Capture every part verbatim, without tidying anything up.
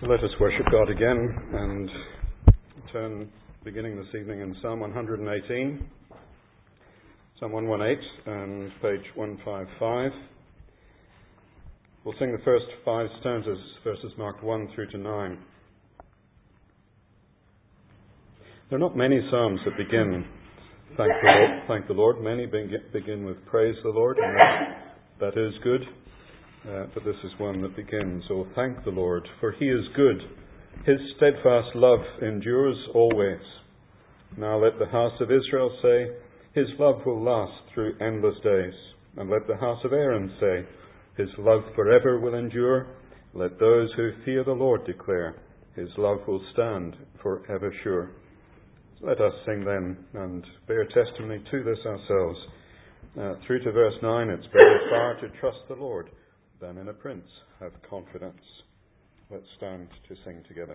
So let us worship God again and turn, beginning this evening, in Psalm one eighteen, Psalm one eighteen and page one fifty-five. We'll sing the first five stanzas, verses marked one through to nine. There are not many psalms that begin, thank the Lord, thank the Lord. Many begin with praise the Lord, and that, that is good. Uh, but this is one that begins, "Oh, thank the Lord, for he is good. His steadfast love endures always. Now let the house of Israel say, his love will last through endless days. And let the house of Aaron say, his love forever will endure. Let those who fear the Lord declare, his love will stand forever sure." So let us sing then and bear testimony to this ourselves. Uh, through to verse nine, it's better far to trust the Lord than in a prince have confidence. Let's stand to sing together.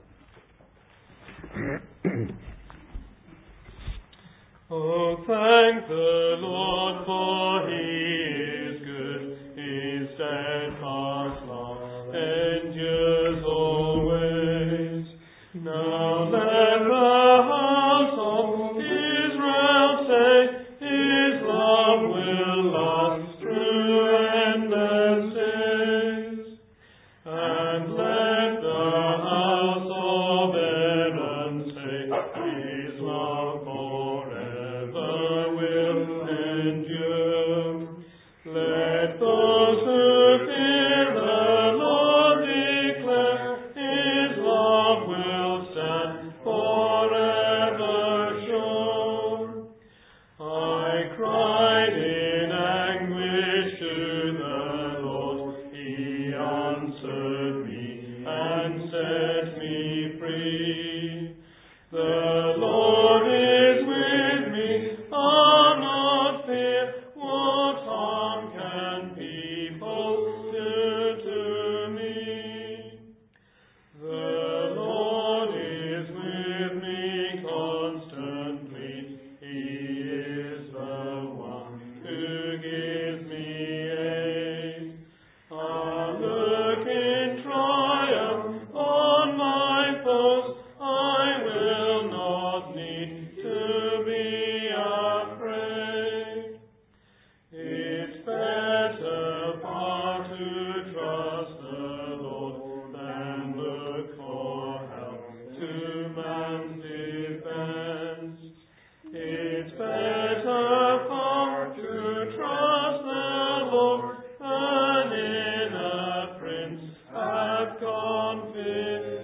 Oh, thank the Lord, for he is good. His steadfast love endures always. Now let the house of Israel say, his love will last through endless days. And let the house of Aaron say, his love forever will endure. Let those who fear the Lord declare, his love will stand forever sure. I cried in anguish to the Lord, he answered me and set me free. The Lord is with me, I'll not fear. What harm can people do to me? The Lord is with me constantly. He is the one who gives me aid. I'll look in triumph on my foes. I will not need to be afraid. It's better far to trust the Lord than look for help to man's defense. It's better far to trust the Lord than in a prince have confidence.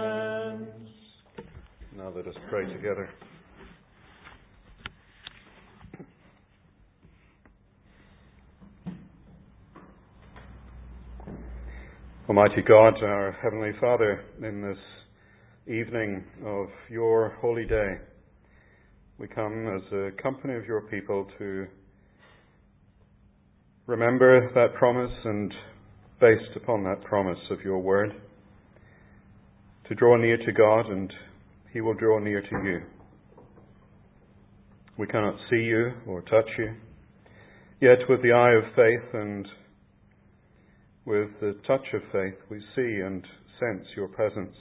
Now let us pray together. Almighty God, our Heavenly Father, in this evening of your holy day, we come as a company of your people to remember that promise and, based upon that promise of your word, to draw near to God and he will draw near to you. We cannot see you or touch you, yet with the eye of faith and with the touch of faith we see and sense your presence.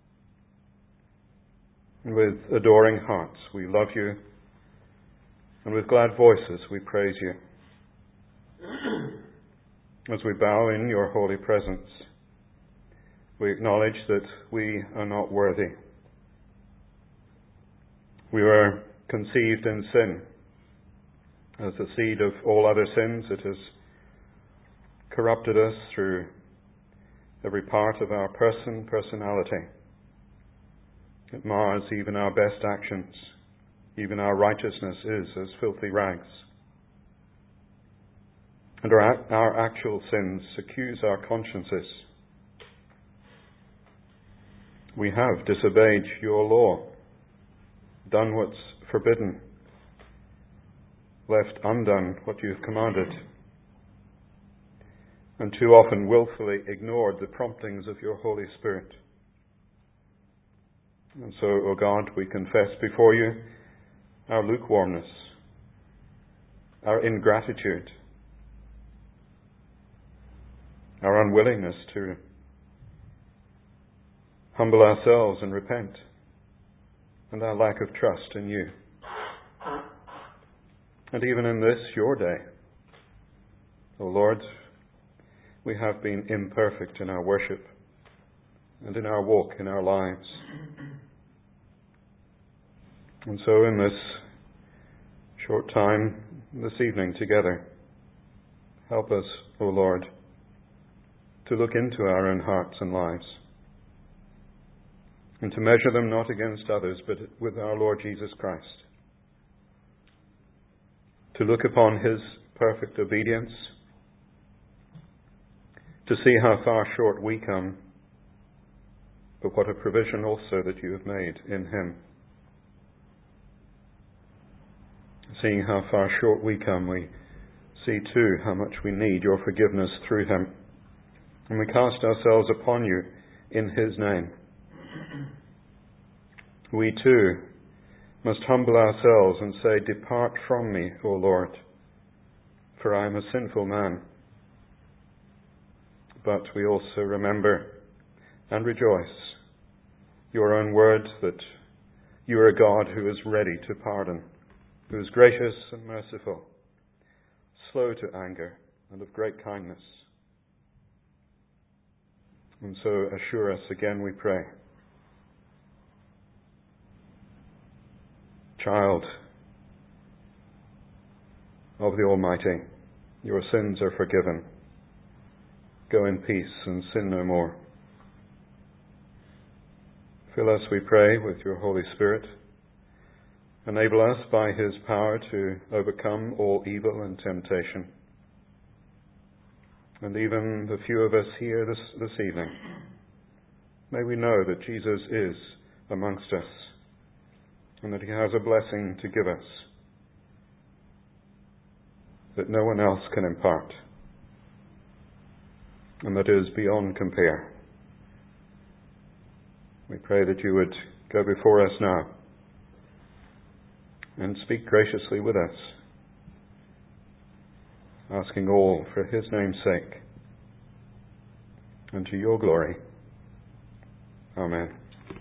And with adoring hearts we love you, and with glad voices we praise you. As we bow in your holy presence, we acknowledge that we are not worthy. We were conceived in sin. As the seed of all other sins, it has corrupted us through every part of our person, personality. It mars even our best actions. Even our righteousness is as filthy rags. And our, our actual sins accuse our consciences. We have disobeyed your law, done what's forbidden, left undone what you have commanded, and too often willfully ignored the promptings of your Holy Spirit. And so, O God, we confess before you our lukewarmness, our ingratitude, our unwillingness to humble ourselves and repent, and our lack of trust in you. And even in this, your day, O Lord, we have been imperfect in our worship and in our walk in our lives. And so in this short time this evening together, help us, O Lord, to look into our own hearts and lives, and to measure them not against others, but with our Lord Jesus Christ. To look upon his perfect obedience, to see how far short we come, but what a provision also that you have made in him. Seeing how far short we come, we see too how much we need your forgiveness through him. And we cast ourselves upon you in his name. We too must humble ourselves and say, "Depart from me, O Lord, for I am a sinful man." But we also remember and rejoice your own word that you are a God who is ready to pardon, who is gracious and merciful, slow to anger, and of great kindness. And so assure us again, we pray. Child of the Almighty, your sins are forgiven. Go in peace and sin no more. Fill us, we pray, with your Holy Spirit. Enable us by his power to overcome all evil and temptation. And even the few of us here this, this evening, may we know that Jesus is amongst us, and that he has a blessing to give us that no one else can impart, and that is beyond compare. We pray that you would go before us now and speak graciously with us, asking all for his name's sake and to your glory. Amen.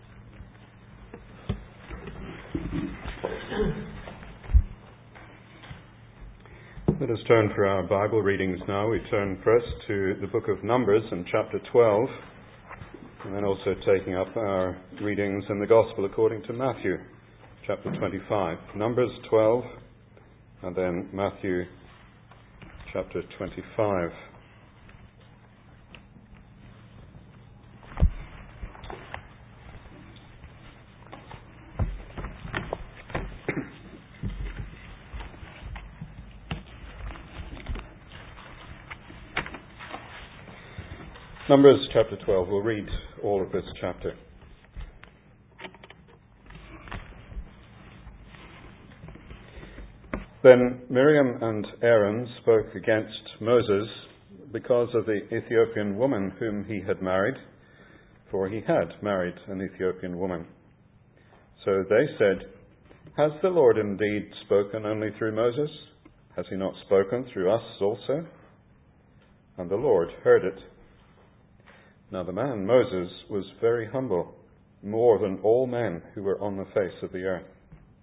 Let us turn for our Bible readings now. We turn first to the book of Numbers in chapter twelve, and then also taking up our readings in the Gospel according to Matthew, chapter twenty-five. Numbers twelve, and then Matthew, chapter twenty-five. Numbers chapter twelve. We'll read all of this chapter. Then Miriam and Aaron spoke against Moses because of the Ethiopian woman whom he had married, for he had married an Ethiopian woman. So they said, "Has the Lord indeed spoken only through Moses? Has he not spoken through us also?" And the Lord heard it. Now the man Moses was very humble, more than all men who were on the face of the earth.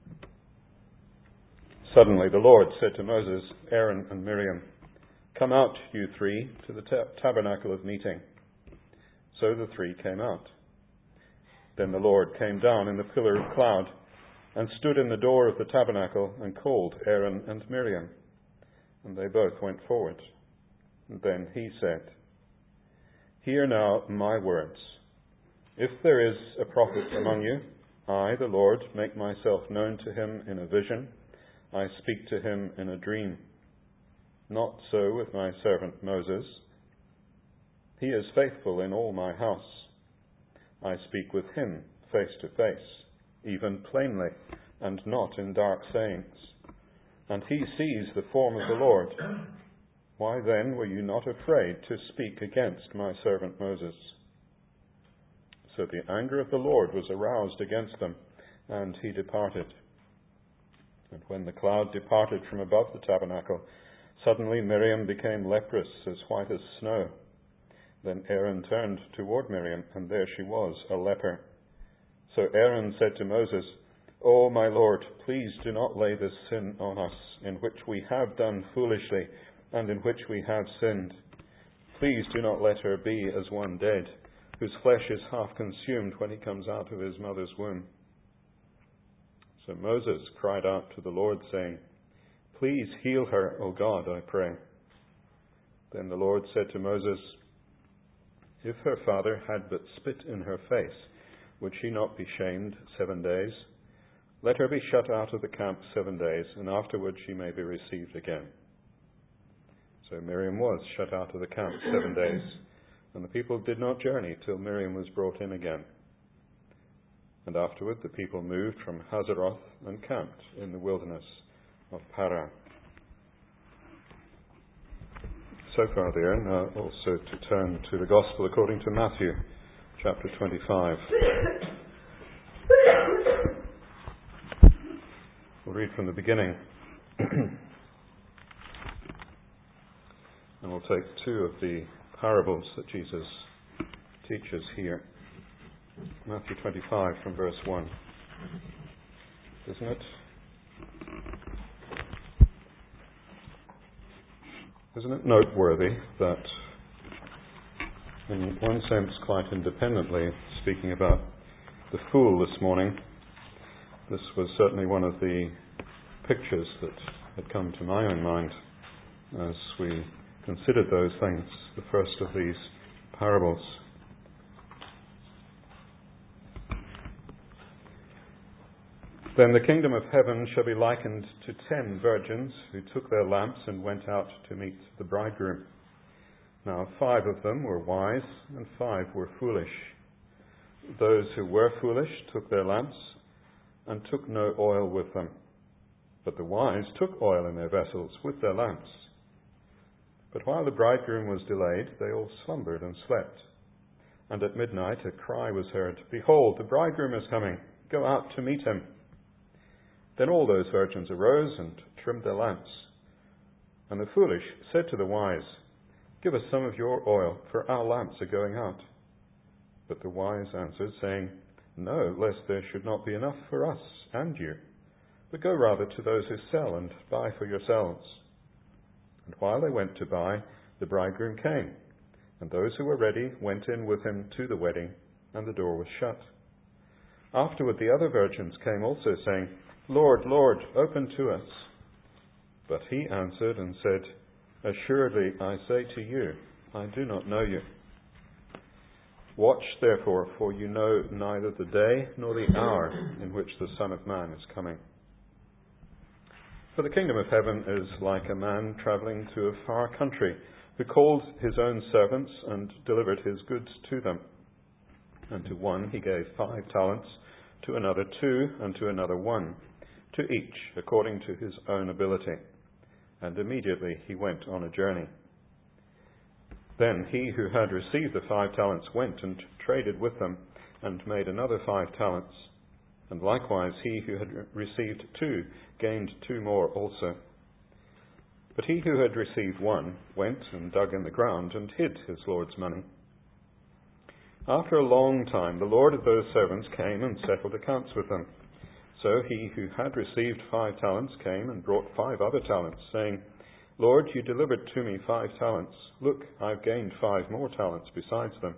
Suddenly the Lord said to Moses, Aaron and Miriam, "Come out, you three, to the ta- tabernacle of meeting." So the three came out. Then the Lord came down in the pillar of cloud and stood in the door of the tabernacle and called Aaron and Miriam. And they both went forward. And then he said, "Hear now my words. If there is a prophet among you, I, the Lord, make myself known to him in a vision. I speak to him in a dream. Not so with my servant Moses. He is faithful in all my house. I speak with him face to face, even plainly, and not in dark sayings. And he sees the form of the Lord. Why then were you not afraid to speak against my servant Moses?" So the anger of the Lord was aroused against them, and he departed. And when the cloud departed from above the tabernacle, suddenly Miriam became leprous, as white as snow. Then Aaron turned toward Miriam, and there she was, a leper. So Aaron said to Moses, "O my Lord, please do not lay this sin on us, in which we have done foolishly, and in which we have sinned. Please do not let her be as one dead, whose flesh is half consumed when he comes out of his mother's womb." So Moses cried out to the Lord, saying, "Please heal her, O God, I pray." Then the Lord said to Moses, "If her father had but spit in her face, would she not be shamed seven days? Let her be shut out of the camp seven days, and afterward she may be received again." So Miriam was shut out of the camp seven days, and the people did not journey till Miriam was brought in again. And afterward the people moved from Hazeroth and camped in the wilderness of Paran. So far there, now also to turn to the Gospel according to Matthew, chapter twenty-five. We'll read from the beginning. And we'll take two of the parables that Jesus teaches here. Matthew twenty-five from verse one. Isn't it? Isn't it noteworthy that, in one sense quite independently, speaking about the fool this morning, this was certainly one of the pictures that had come to my own mind as we considered those things, the first of these parables. "Then the kingdom of heaven shall be likened to ten virgins who took their lamps and went out to meet the bridegroom. Now five of them were wise and five were foolish. Those who were foolish took their lamps and took no oil with them. But the wise took oil in their vessels with their lamps. But while the bridegroom was delayed, they all slumbered and slept. And at midnight a cry was heard, 'Behold, the bridegroom is coming. Go out to meet him.' Then all those virgins arose and trimmed their lamps. And the foolish said to the wise, 'Give us some of your oil, for our lamps are going out.' But the wise answered, saying, 'No, lest there should not be enough for us and you. But go rather to those who sell and buy for yourselves.' And while they went to buy, the bridegroom came, and those who were ready went in with him to the wedding, and the door was shut. Afterward the other virgins came also, saying, 'Lord, Lord, open to us.' But he answered and said, 'Assuredly I say to you, I do not know you. Watch therefore, for you know neither the day nor the hour in which the Son of Man is coming. For the kingdom of heaven is like a man travelling to a far country, who called his own servants and delivered his goods to them. And to one he gave five talents, to another two, and to another one, to each according to his own ability. And immediately he went on a journey. Then he who had received the five talents went and traded with them, and made another five talents. And likewise he who had received two gained two more also. But he who had received one went and dug in the ground and hid his Lord's money. After a long time the Lord of those servants came and settled accounts with them. So he who had received five talents came and brought five other talents, saying, 'Lord, you delivered to me five talents. Look, I have gained five more talents besides them.'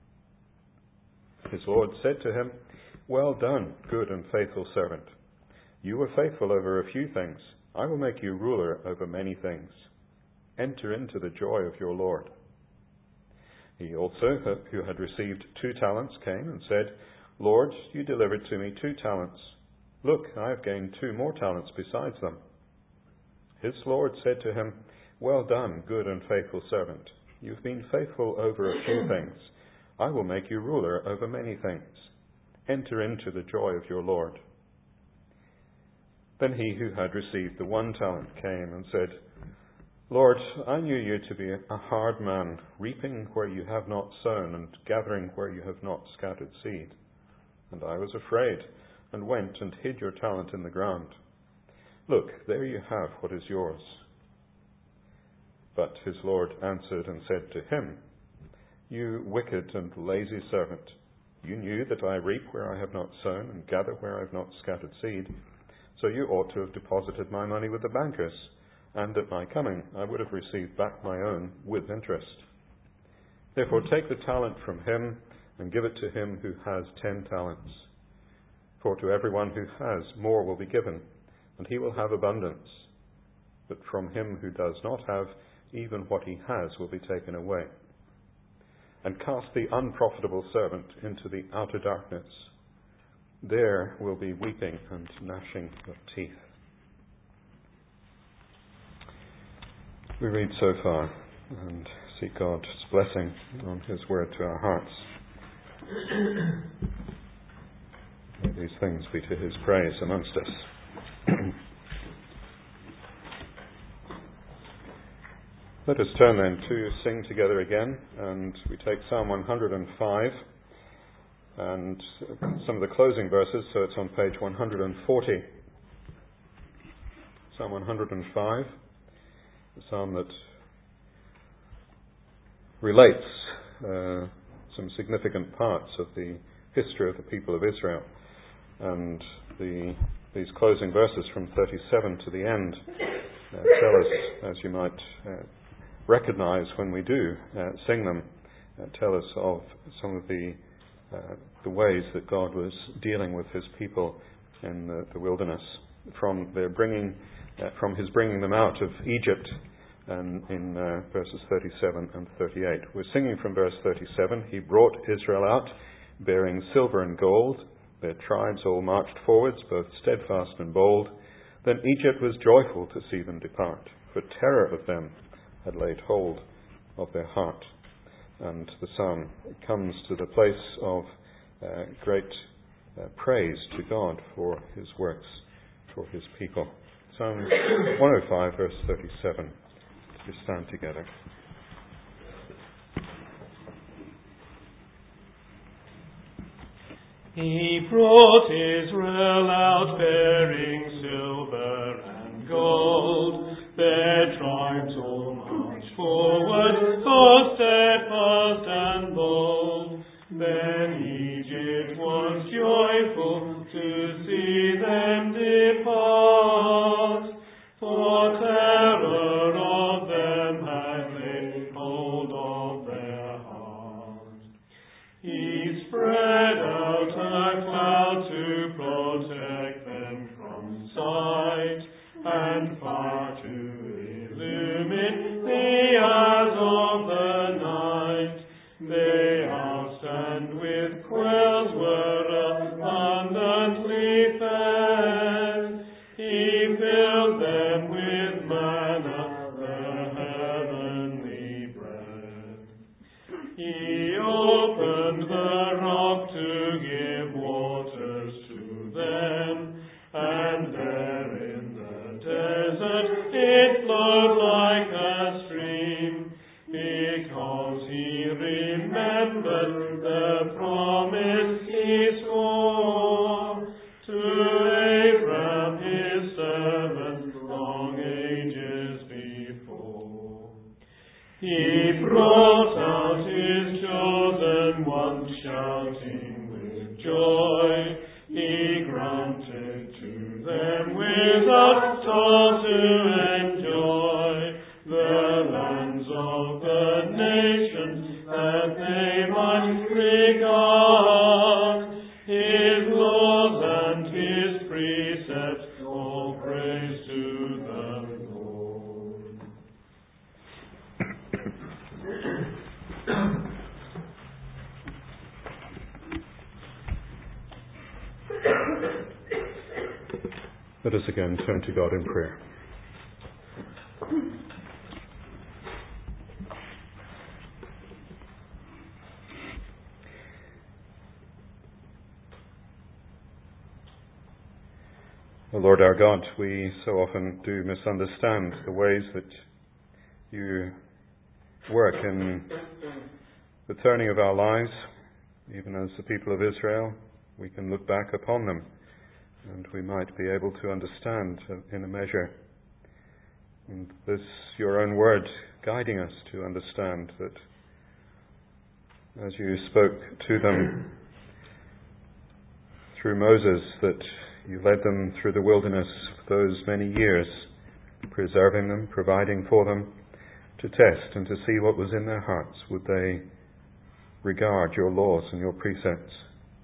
His Lord said to him, 'Well done, good and faithful servant. You were faithful over a few things. I will make you ruler over many things. Enter into the joy of your Lord.' He also, who had received two talents, came and said, 'Lord, you delivered to me two talents. Look, I have gained two more talents besides them.' His Lord said to him, 'Well done, good and faithful servant. You've been faithful over a few things. I will make you ruler over many things. Enter into the joy of your Lord.' Then he who had received the one talent came and said, 'Lord, I knew you to be a hard man, reaping where you have not sown and gathering where you have not scattered seed. And I was afraid and went and hid your talent in the ground. Look, there you have what is yours.' But his Lord answered and said to him, You wicked and lazy servant, you knew that I reap where I have not sown and gather where I have not scattered seed. So you ought to have deposited my money with the bankers, and at my coming I would have received back my own with interest. Therefore take the talent from him and give it to him who has ten talents. For to everyone who has, more will be given, and he will have abundance. But from him who does not have, even what he has will be taken away. And cast the unprofitable servant into the outer darkness. There will be weeping and gnashing of teeth. We read so far and seek God's blessing on his word to our hearts. May these things be to his praise amongst us. Let us turn then to sing together again, and we take Psalm one hundred five and some of the closing verses, so it's on page one hundred forty. Psalm one hundred five, a psalm that relates uh, some significant parts of the history of the people of Israel. And the, these closing verses from thirty-seven to the end uh, tell us, as you might uh, recognize when we do uh, sing them, uh, tell us of some of the uh, the ways that God was dealing with his people in the, the wilderness, from their bringing, uh, from his bringing them out of Egypt, and in uh, verses thirty-seven and thirty-eight. We're singing from verse thirty-seven. He brought Israel out, bearing silver and gold. Their tribes all marched forwards, both steadfast and bold. Then Egypt was joyful to see them depart, for terror of them had laid hold of their heart. And the psalm comes to the place of uh, great uh, praise to God for his works, for his people. Psalm one oh five, verse thirty-seven. We stand together. He brought Israel out bearing silver and gold. Their tribes all marched forward, all steadfast and bold. Then Egypt was joyful to see them depart, for terror of them had laid hold of their heart. He spread out a cloud to protect them from sight, and fire to illumine the hours of the night. They asked, and with quails were abundantly fed. He filled them with manna, the heavenly bread. He opened the rock to give waters to them, and there in the desert it flowed like a stream, because he remembered the promise he swore to Abraham his servant long ages before. He brought out his chosen ones, shouting with joy. He granted to them without toil to enjoy the lands of the nations, that they might regard his laws and his precepts. All praise to the Lord. Let us again turn to God in prayer. O Lord our God, we so often do misunderstand the ways that you work in the turning of our lives. Even as the people of Israel, we can look back upon them, and we might be able to understand in a measure. And this, your own word, guiding us to understand that as you spoke to them through Moses, that you led them through the wilderness those many years, preserving them, providing for them, to test and to see what was in their hearts. Would they regard your laws and your precepts?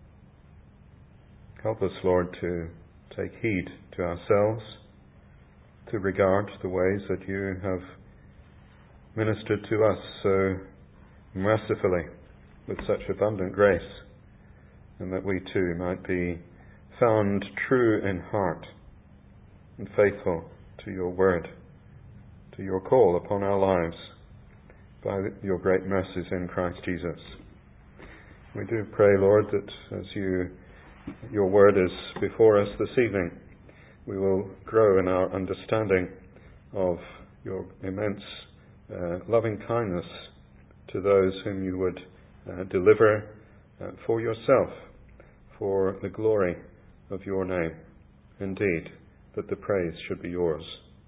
Help us, Lord, to take heed to ourselves, to regard the ways that you have ministered to us so mercifully with such abundant grace, and that we too might be found true in heart and faithful to your word, to your call upon our lives by your great mercies in Christ Jesus. We do pray, Lord, that as you, your word is before us this evening, we will grow in our understanding of your immense uh, loving kindness to those whom you would uh, deliver uh, for yourself, for the glory of your name. Indeed, that the praise should be yours.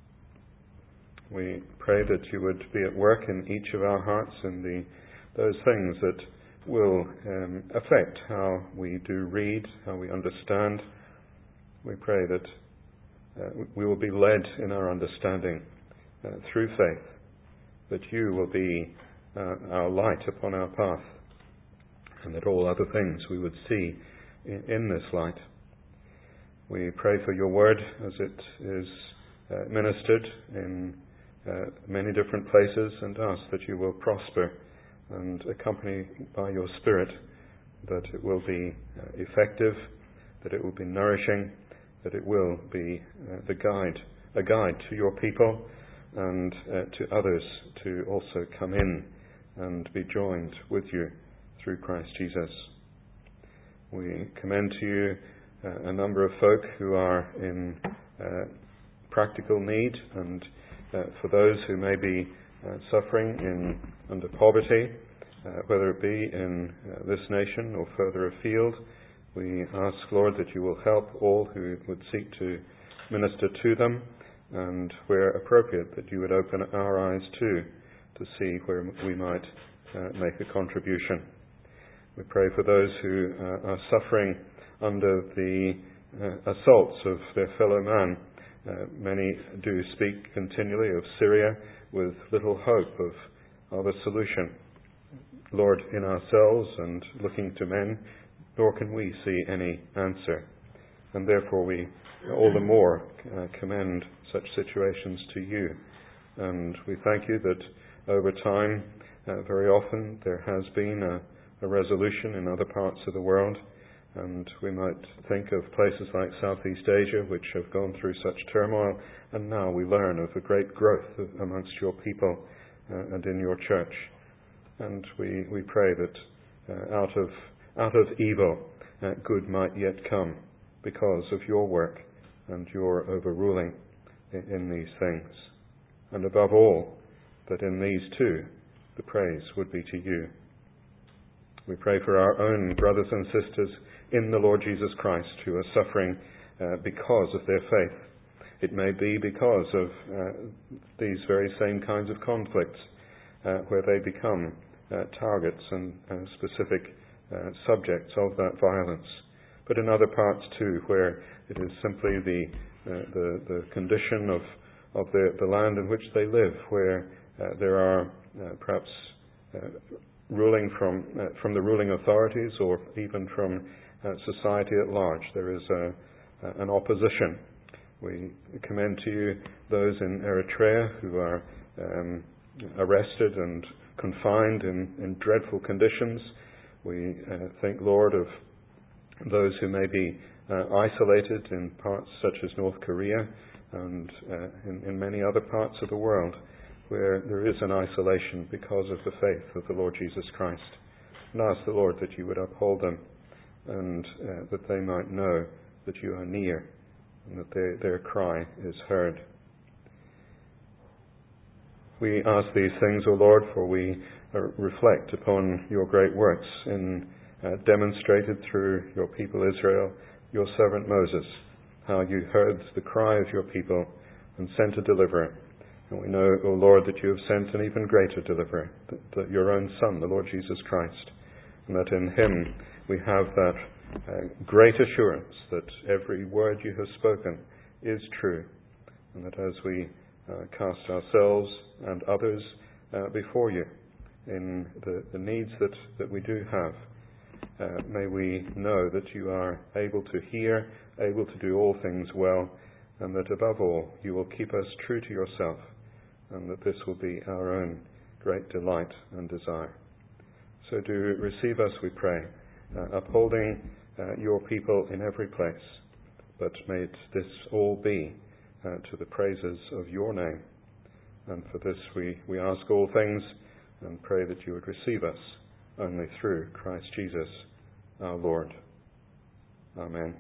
We pray that you would be at work in each of our hearts in the those things that will um, affect how we do read, how we understand. We pray that uh, we will be led in our understanding uh, through faith, that you will be uh, our light upon our path, and that all other things we would see in, in this light. We pray for your word as it is uh, ministered in uh, many different places, and ask that you will prosper and accompany by your Spirit, that it will be uh, effective, that it will be nourishing, that it will be uh, the guide, a guide to your people and uh, to others to also come in and be joined with you through Christ Jesus. We commend to you uh, a number of folk who are in uh, practical need, and uh, for those who may be uh, suffering in under poverty, uh, whether it be in uh, this nation or further afield, we ask, Lord, that you will help all who would seek to minister to them, and where appropriate, that you would open our eyes too to see where we might uh, make a contribution. We pray for those who uh, are suffering under the uh, assaults of their fellow man. Uh, many do speak continually of Syria with little hope of, of a solution. Lord, in ourselves and looking to men, nor can we see any answer. And therefore we all the more uh, commend such situations to you. And we thank you that over time, uh, very often, there has been a, a resolution in other parts of the world. And we might think of places like Southeast Asia, which have gone through such turmoil, and now we learn of a great growth amongst your people uh, and in your church. And we, we pray that uh, out of out of evil, uh, good might yet come because of your work and your overruling in, in these things. And above all, that in these too, the praise would be to you. We pray for our own brothers and sisters in the Lord Jesus Christ who are suffering uh, because of their faith. It may be because of uh, these very same kinds of conflicts uh, where they become uh, targets and uh, specific uh, subjects of that violence. But in other parts too, where it is simply the uh, the, the condition of of the, the land in which they live, where uh, there are uh, perhaps uh, ruling from uh, from the ruling authorities or even from uh, society at large, there is a, uh, an opposition. We commend to you those in Eritrea who are um, arrested and confined in, in dreadful conditions. We uh, think, Lord, of those who may be uh, isolated in parts such as North Korea and uh, in, in many other parts of the world where there is an isolation because of the faith of the Lord Jesus Christ. And ask the Lord that you would uphold them and uh, that they might know that you are near and that their, their cry is heard. We ask these things, O Lord, for we uh, reflect upon your great works in uh, demonstrated through your people Israel, your servant Moses, how you heard the cry of your people and sent a deliverer. And we know, O Lord, that you have sent an even greater deliverer, that, that your own Son, the Lord Jesus Christ. and that in him we have that uh, great assurance that every word you have spoken is true, and that as we uh, cast ourselves and others uh, before you in the, the needs that, that we do have, uh, may we know that you are able to hear, able to do all things well, and that above all you will keep us true to yourself, and that this will be our own great delight and desire. So do receive us, we pray, uh, upholding uh, your people in every place, but may this all be uh, to the praises of your name. And for this we, we ask all things and pray that you would receive us only through Christ Jesus our Lord. Amen.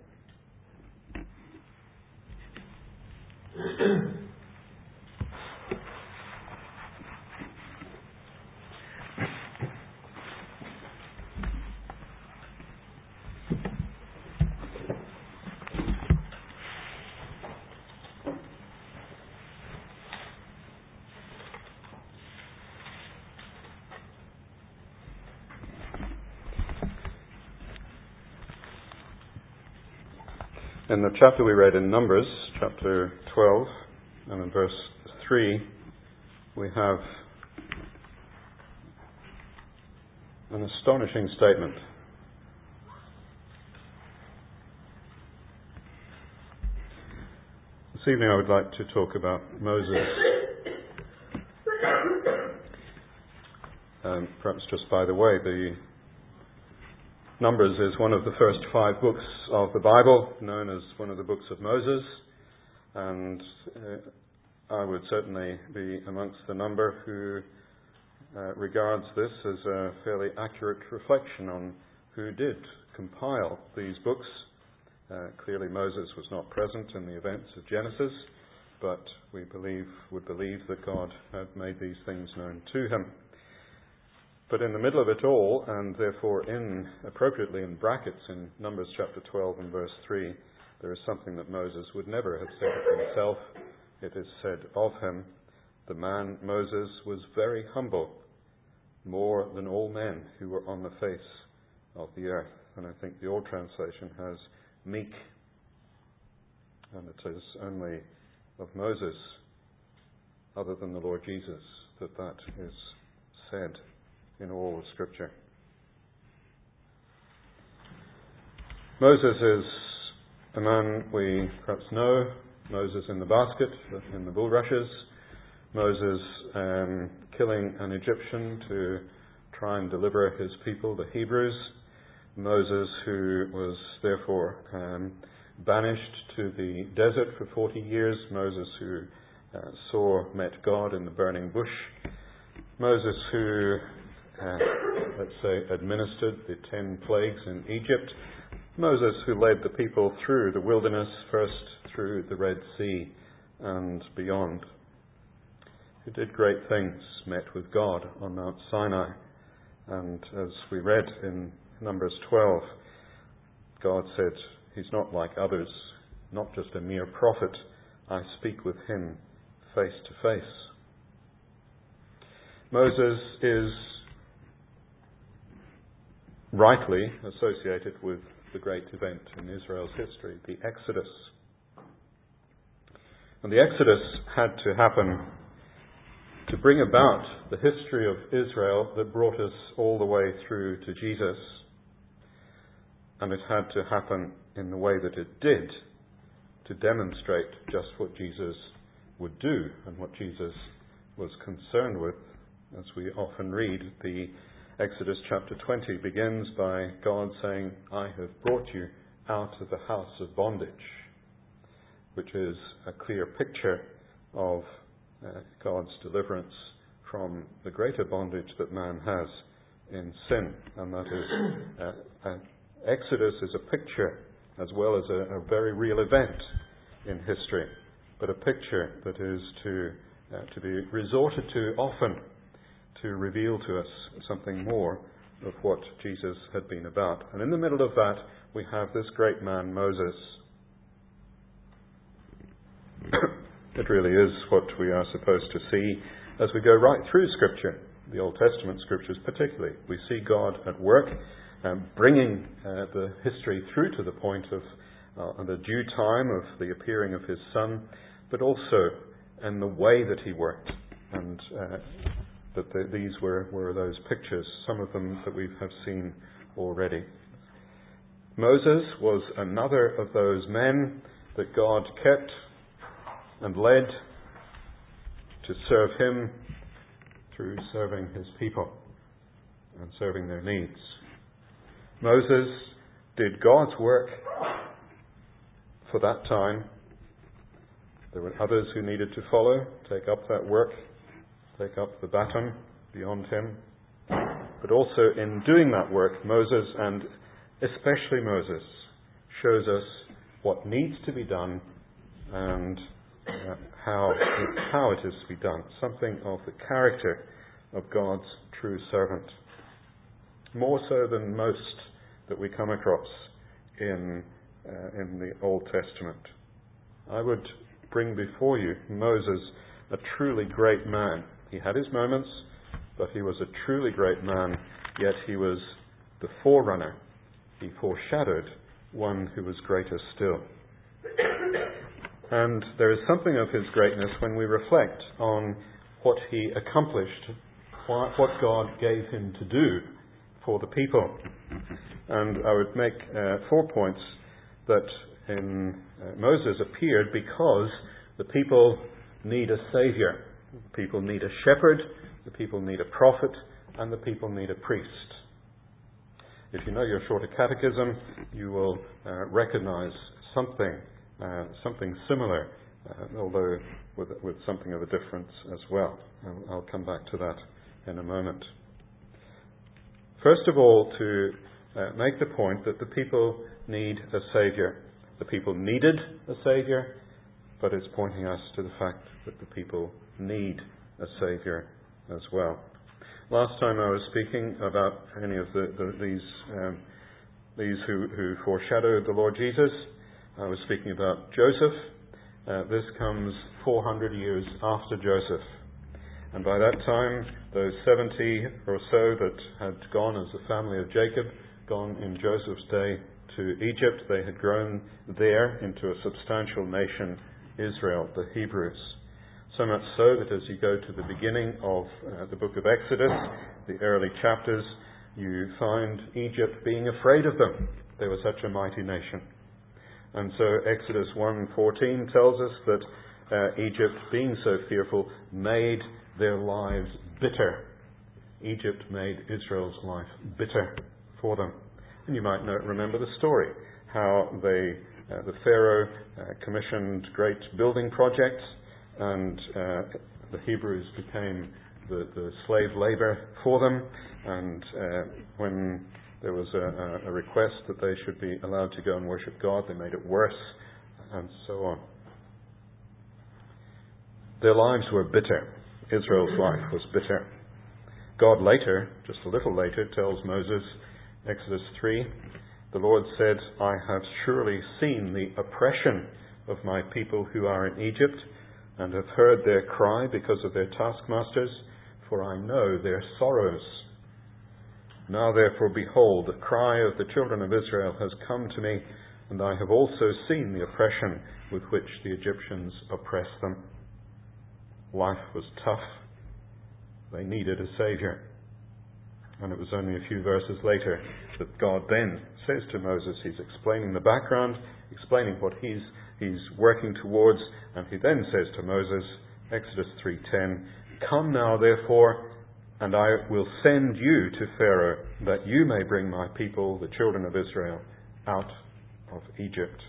In the chapter we read in Numbers, chapter twelve, and in verse three, we have an astonishing statement. This evening I would like to talk about Moses. Um, perhaps just by the way, the Numbers is one of the first five books of the Bible, known as one of the books of Moses, and uh, I would certainly be amongst the number who uh, regards this as a fairly accurate reflection on who did compile these books. Uh, clearly Moses was not present in the events of Genesis, but we believe would believe that God had made these things known to him. But in the middle of it all, and therefore in appropriately in brackets in Numbers chapter twelve and verse three, there is something that Moses would never have said of himself. It is said of him, the man Moses was very humble, more than all men who were on the face of the earth. And I think the old translation has meek. And it is only of Moses, other than the Lord Jesus, that that is said in all of Scripture. Moses is a man we perhaps know, Moses in the basket, in the bulrushes, Moses um, killing an Egyptian to try and deliver his people, the Hebrews, Moses who was therefore um, banished to the desert for forty years, Moses who uh, saw, met God in the burning bush, Moses who Uh, let's say, administered the ten plagues in Egypt. Moses who led the people through the wilderness, first through the Red Sea and beyond. Who did great things, met with God on Mount Sinai. And as we read in Numbers twelve, God said, he's not like others, not just a mere prophet. I speak with him face to face. Moses is rightly associated with the great event in Israel's history, the Exodus. And the Exodus had to happen to bring about the history of Israel that brought us all the way through to Jesus. And it had to happen in the way that it did to demonstrate just what Jesus would do and what Jesus was concerned with. As we often read, the Exodus chapter twenty begins by God saying, I have brought you out of the house of bondage, which is a clear picture of uh, God's deliverance from the greater bondage that man has in sin. And that is, uh, uh, Exodus is a picture as well as a, a very real event in history, but a picture that is to, uh, to be resorted to often to reveal to us something more of what Jesus had been about. And in the middle of that, we have this great man, Moses. It really is what we are supposed to see as we go right through Scripture. the Old Testament scriptures particularly. We see God at work, um, bringing uh, the history through to the point of uh, the due time of the appearing of his Son, but also in the way that he worked. And uh, that the, these were, were those pictures, some of them that we have seen already. Moses was another of those men that God kept and led to serve him through serving his people and serving their needs. Moses did God's work for that time. There were others who needed to follow, take up that work, take up the baton beyond him. But also in doing that work, Moses, and especially Moses, shows us what needs to be done and uh, how, how it is to be done. Something of the character of God's true servant. More so than most that we come across in, uh, in the Old Testament. I would bring before you Moses, a truly great man. He had his moments, but he was a truly great man, yet he was the forerunner. He foreshadowed one who was greater still. And there is something of his greatness when we reflect on what he accomplished, what God gave him to do for the people. And I would make uh, four points that in uh, Moses appeared because the people need a Saviour. The people need a shepherd, the people need a prophet, and the people need a priest. If you know your shorter catechism, you will uh, recognize something, uh, something similar, uh, although with, with something of a difference as well. And I'll come back to that in a moment. First of all, to uh, make the point that the people need a Saviour. The people needed a Saviour, but it's pointing us to the fact that the people need a Saviour as well. Last time I was speaking about any of the, the, these um, these who, who foreshadowed the Lord Jesus. I was speaking about Joseph. Uh, this comes four hundred years after Joseph. And by that time, those seventy or so that had gone as the family of Jacob, gone in Joseph's day to Egypt, they had grown there into a substantial nation, Israel, the Hebrews. So much so that as you go to the beginning of uh, the book of Exodus, the early chapters, you find Egypt being afraid of them. They were such a mighty nation. And so Exodus one fourteen tells us that uh, Egypt, being so fearful, made their lives bitter. Egypt made Israel's life bitter for them. And you might know, remember the story, how they, uh, the Pharaoh uh, commissioned great building projects, and uh, the Hebrews became the, the slave labour for them. And uh, when there was a, a request that they should be allowed to go and worship God, they made it worse, and so on. Their lives were bitter. Israel's life was bitter. God later, just a little later, tells Moses, Exodus three, the Lord said, I have surely seen the oppression of my people who are in Egypt, and have heard their cry because of their taskmasters, for I know their sorrows. Now therefore, behold, the cry of the children of Israel has come to me, and I have also seen the oppression with which the Egyptians oppress them. Life was tough. They needed a Saviour. And it was only a few verses later that God then says to Moses, he's explaining the background, explaining what he's he's working towards, and he then says to Moses, Exodus three ten, come now therefore, and I will send you to Pharaoh, that you may bring my people, the children of Israel, out of Egypt.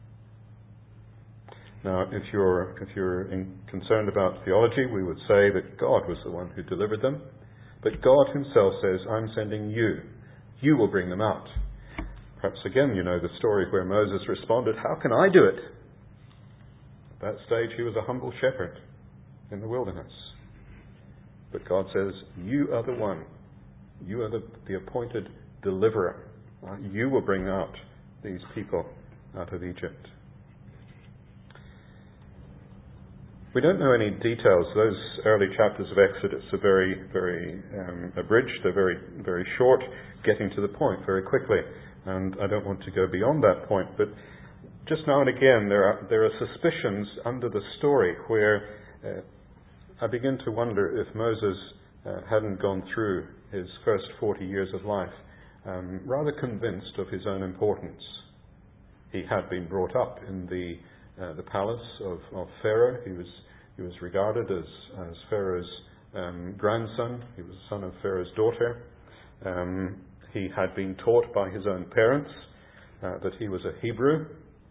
Now, if you're if you're in, concerned about theology, we would say that God was the one who delivered them. But God himself says, I'm sending you. You will bring them out. Perhaps again you know the story where Moses responded, how can I do it? At that stage he was a humble shepherd in the wilderness. But God says, you are the one. You are the, the appointed deliverer. You will bring out these people out of Egypt. We don't know any details. Those early chapters of Exodus are very, very um, abridged. They're very, very short, getting to the point very quickly. And I don't want to go beyond that point. But just now and again, there are there are suspicions under the story where uh, I begin to wonder if Moses uh, hadn't gone through his first forty years of life um, rather convinced of his own importance. He had been brought up in the uh, the palace of, of Pharaoh. He was he was regarded as as Pharaoh's um, grandson. He was the son of Pharaoh's daughter. Um, he had been taught by his own parents uh, that he was a Hebrew.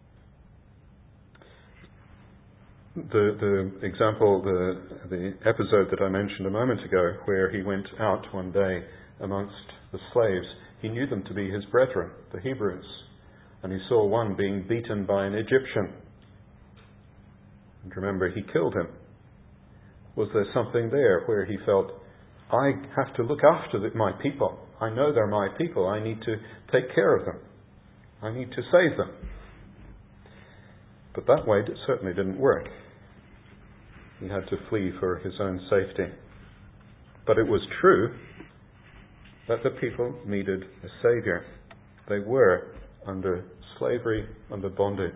The the example, the the episode that I mentioned a moment ago, where he went out one day amongst the slaves, he knew them to be his brethren, the Hebrews, and he saw one being beaten by an Egyptian. And remember, he killed him. Was there something there where he felt, I have to look after the, my people. I know they're my people. I need to take care of them. I need to save them. But that way it certainly didn't work. He had to flee for his own safety. But it was true that the people needed a Saviour. They were under slavery, under bondage.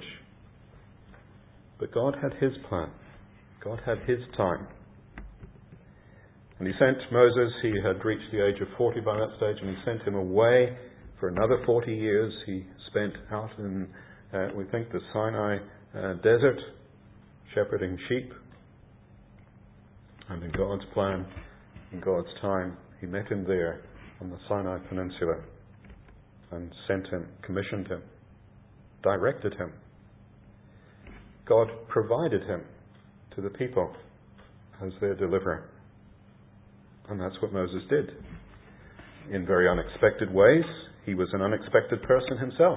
But God had His plan. God had His time. And He sent Moses. He had reached the age of forty by that stage, and He sent him away for another forty years. He spent out in, uh, we think, the Sinai uh, desert, shepherding sheep. And in God's plan, in God's time, He met him there on the Sinai Peninsula and sent him, commissioned him, directed him. God provided him to the people as their deliverer. And that's what Moses did. In very unexpected ways. He was an unexpected person himself.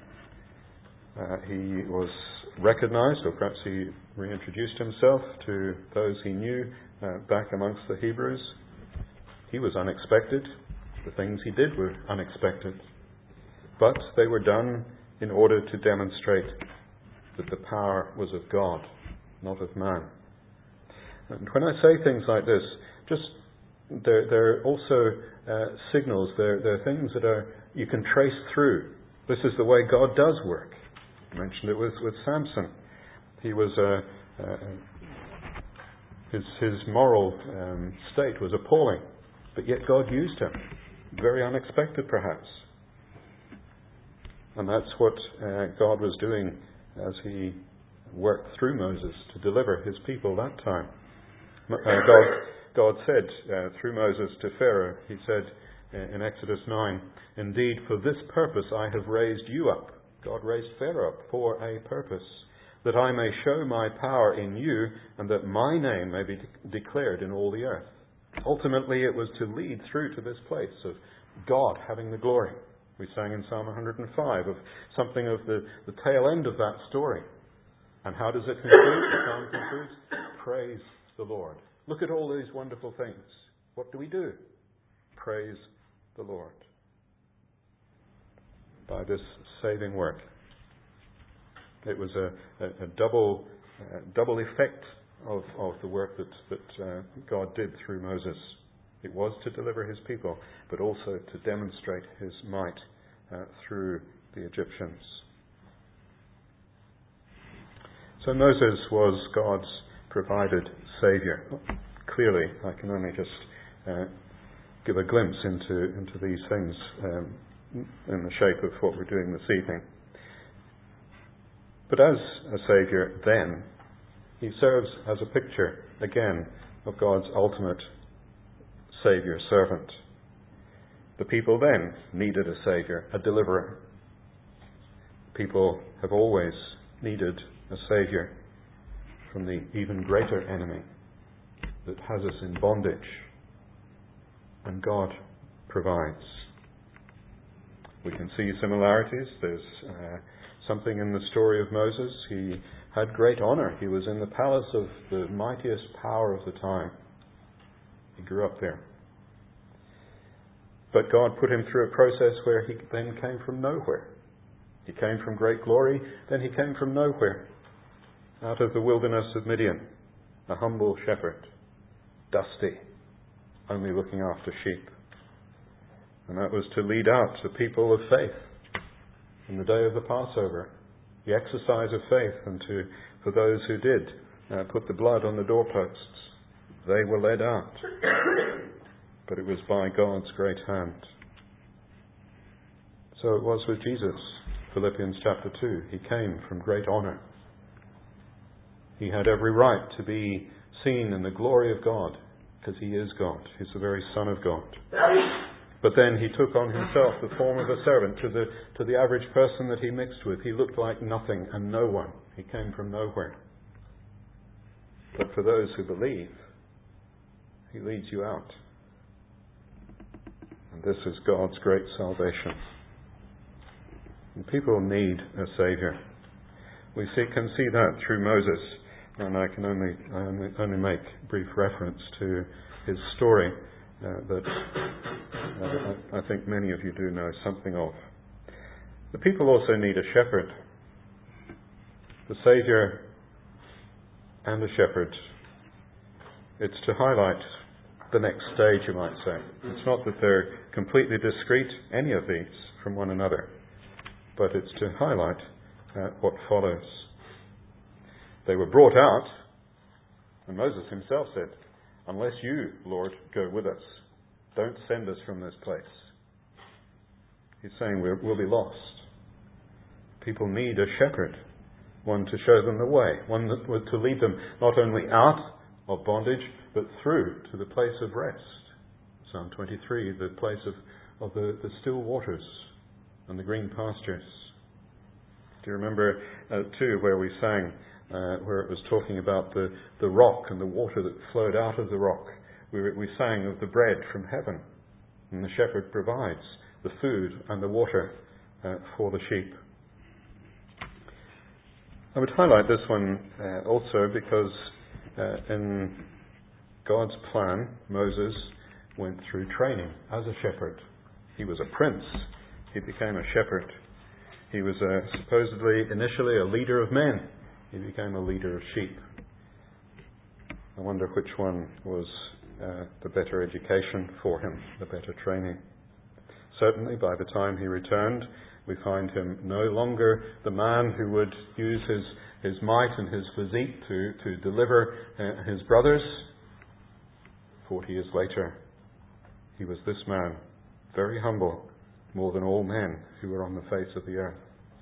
Uh, he was recognized, or perhaps he reintroduced himself to those he knew uh, back amongst the Hebrews. He was unexpected. The things he did were unexpected. But they were done in order to demonstrate that the power was of God, not of man. And when I say things like this, just There, there are also uh, signals, there, there are things that are you can trace through. This is the way God does work. I mentioned it with, with Samson. He was uh, uh, his, his moral um, state was appalling, but yet God used him. Very unexpected, perhaps. And that's what uh, God was doing as He worked through Moses to deliver His people that time. Uh, God God said uh, through Moses to Pharaoh, He said uh, in Exodus nine, indeed for this purpose I have raised you up. God raised Pharaoh up for a purpose, that I may show my power in you and that my name may be de- declared in all the earth. Ultimately it was to lead through to this place of God having the glory. We sang in Psalm one hundred five of something of the, the tail end of that story. And how does it conclude? The psalm concludes, praise the Lord. Look at all these wonderful things. What do we do? Praise the Lord. By this saving work. It was a, a, a double uh, double effect of, of the work that, that uh, God did through Moses. It was to deliver His people, but also to demonstrate His might uh, through the Egyptians. So Moses was God's provided Saviour. Clearly, I can only just uh, give a glimpse into, into these things um, in the shape of what we're doing this evening. But as a Saviour then, He serves as a picture, again, of God's ultimate Saviour servant. The people then needed a Saviour, a deliverer. People have always needed a Saviour from the even greater enemy that has us in bondage. And God provides. We can see similarities. There's uh, something in the story of Moses. He had great honour. He was in the palace of the mightiest power of the time. He grew up there. But God put him through a process where he then came from nowhere. He came from great glory, then he came from nowhere, out of the wilderness of Midian. a humble shepherd, dusty, only looking after sheep. And that was to lead out the people of faith in the day of the Passover, the exercise of faith, and to, for those who did uh, put the blood on the doorposts, they were led out. But it was by God's great hand. So it was with Jesus. Philippians chapter two. He came from great honour. He had every right to be seen in the glory of God, because he is God. He's the very Son of God. But then he took on himself the form of a servant. To the, to the average person that he mixed with, he looked like nothing and no one. He came from nowhere. But for those who believe, he leads you out. And this is God's great salvation. And people need a Saviour. We see, can see that through Moses. And I can only, I only, only make brief reference to his story uh, that uh, I, I think many of you do know something of. The people also need a shepherd. The Saviour and a shepherd. It's to highlight the next stage, you might say. It's not that they're completely discrete, any of these, from one another, but it's to highlight uh, what follows. They were brought out, and Moses himself said, "Unless you, Lord, go with us, don't send us from this place." He's saying we're, we'll be lost. People need a shepherd, one to show them the way, one that would to lead them not only out of bondage, but through to the place of rest. Psalm twenty-three, the place of, of the, the still waters and the green pastures. Do you remember uh, too where we sang, uh, where it was talking about the, the rock and the water that flowed out of the rock? We, we sang of the bread from heaven, and the shepherd provides the food and the water uh, for the sheep. I would highlight this one uh, also because uh, in God's plan, Moses went through training as a shepherd. He was a prince. He became a shepherd. He was a, supposedly initially a leader of men. He became a leader of sheep. I wonder which one was uh, the better education for him, the better training. Certainly, by the time he returned, we find him no longer the man who would use his, his might and his physique to, to deliver uh, his brothers. Forty years later, he was this man, very humble, more than all men who were on the face of the earth.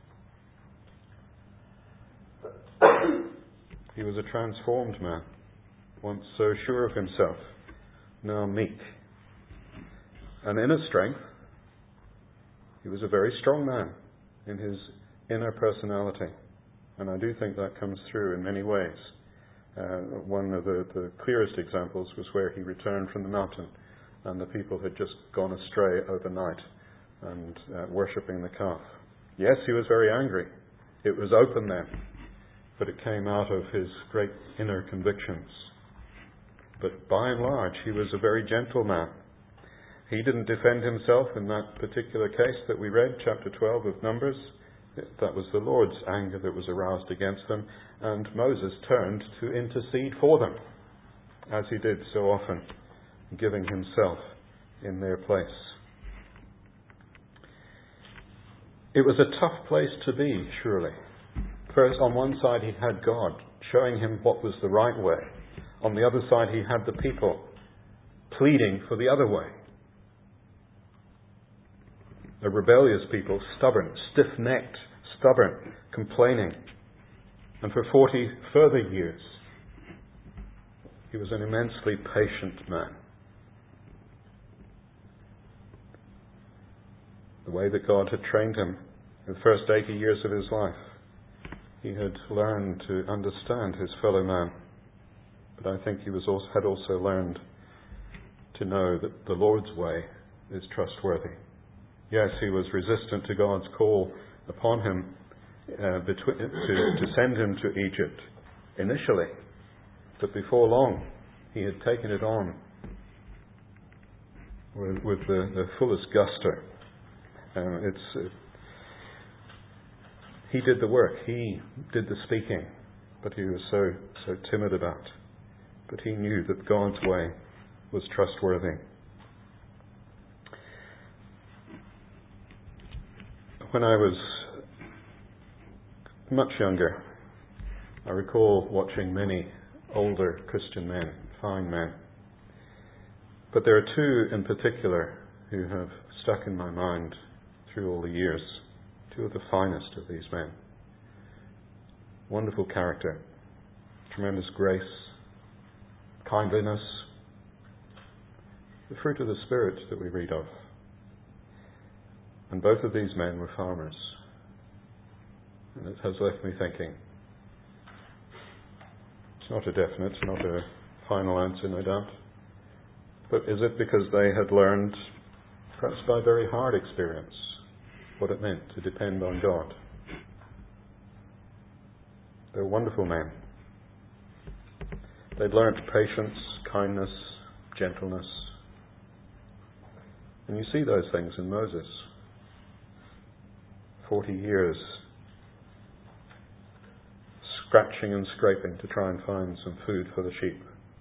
He was a transformed man, once so sure of himself, now meek. And in his strength, he was a very strong man in his inner personality. And I do think that comes through in many ways. Uh, one of the, the clearest examples was where he returned from the mountain and the people had just gone astray overnight and uh, worshipping the calf. Yes, he was very angry. It was open then, but it came out of his great inner convictions. But by and large, he was a very gentle man. He didn't defend himself in that particular case that we read, chapter twelve of Numbers. That was the Lord's anger that was aroused against them, and Moses turned to intercede for them, as he did so often, giving himself in their place. It was a tough place to be, surely. First, on one side he had God, showing him what was the right way. On the other side he had the people, pleading for the other way. A rebellious people, stubborn, stiff-necked, stubborn, complaining. And for forty further years, he was an immensely patient man. The way that God had trained him in the first eighty years of his life, he had learned to understand his fellow man. But I think he was also, had also learned to know that the Lord's way is trustworthy. Yes, he was resistant to God's call upon him uh, between, to, to send him to Egypt initially. But before long, he had taken it on with, with the, the fullest gusto. Um, it's, uh, he did the work. He did the speaking, but he was so, so timid about. but he knew that God's way was trustworthy. When I was much younger, I recall watching many older Christian men, fine men. But there are two in particular who have stuck in my mind through all the years. Two of the finest of these men. Wonderful character, tremendous grace, kindliness, the fruit of the Spirit that we read of. And both of these men were farmers. And it has left me thinking. It's not a definite, not a final answer, no doubt. But is it because they had learned, perhaps by very hard experience, what it meant to depend on God? They were wonderful men. They'd learnt patience, kindness, gentleness. And you see those things in Moses. Forty years scratching and scraping to try and find some food for the sheep.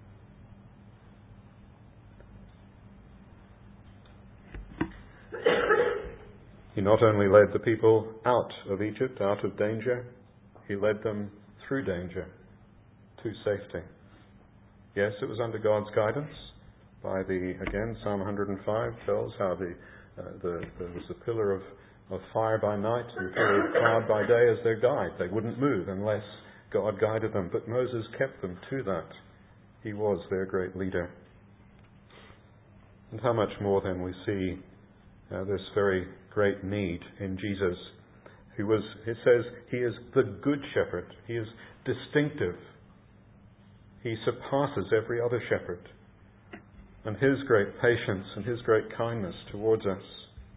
He not only led the people out of Egypt, out of danger, he led them through danger to safety. Yes, it was under God's guidance. By the, again, Psalm one hundred five tells how the, uh, the there was a pillar of, of fire by night and a pillar of cloud by day as their guide. They wouldn't move unless God guided them. But Moses kept them to that. He was their great leader. And how much more then we see uh, this very great need in Jesus, who was, it says, he is the good shepherd. He is distinctive. He surpasses every other shepherd. And his great patience and his great kindness towards us.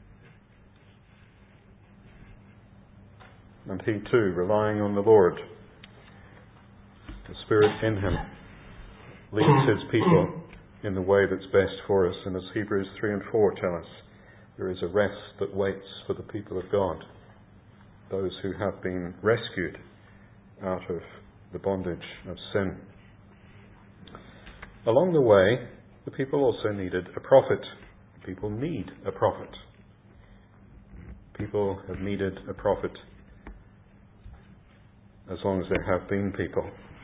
And he too, relying on the Lord, the Spirit in him, leads his people in the way that's best for us. And as Hebrews three and four tell us, there is a rest that waits for the people of God, those who have been rescued out of the bondage of sin. Along the way, the people also needed a prophet. People need a prophet. People have needed a prophet as long as there have been people.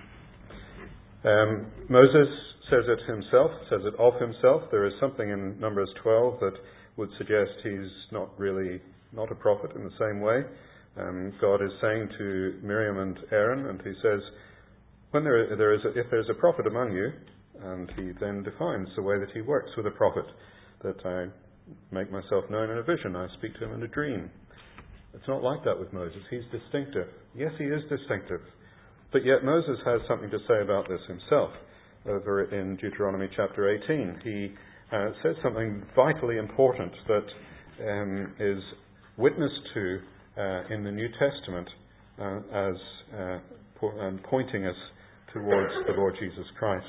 Um, Moses says it himself, says it of himself. There is something in Numbers twelve that would suggest he's not really not a prophet in the same way. Um, God is saying to Miriam and Aaron, and he says, "When there, there is, a, if there is a prophet among you," and he then defines the way that he works with a prophet, that I make myself known in a vision, I speak to him in a dream. It's not like that with Moses. He's distinctive. Yes, he is distinctive. But yet Moses has something to say about this himself. Over in Deuteronomy chapter eighteen, he uh, says something vitally important that um, is witnessed to uh, in the New Testament uh, as uh, po- um, pointing us towards the Lord Jesus Christ.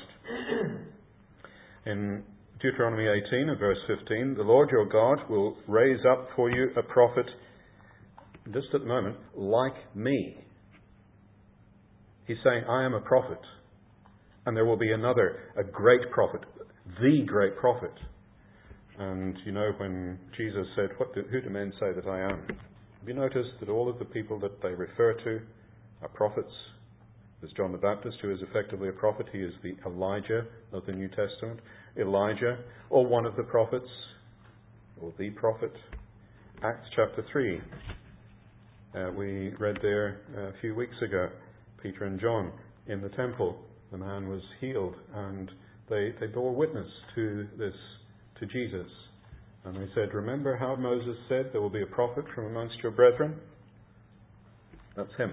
In Deuteronomy eighteen and verse fifteen, the Lord your God will raise up for you a prophet, just at the moment, like me. He's saying, I am a prophet. And there will be another, a great prophet, the great prophet. And you know, when Jesus said, what do, who do men say that I am? Have you noticed that all of the people that they refer to are prophets? There's John the Baptist, who is effectively a prophet. He is the Elijah of the New Testament. Elijah, or one of the prophets, or the prophet. Acts chapter three. Uh, we read there a few weeks ago, Peter and John in the temple. The man was healed, and they, they bore witness to this, to Jesus. And they said, remember how Moses said there will be a prophet from amongst your brethren? That's him.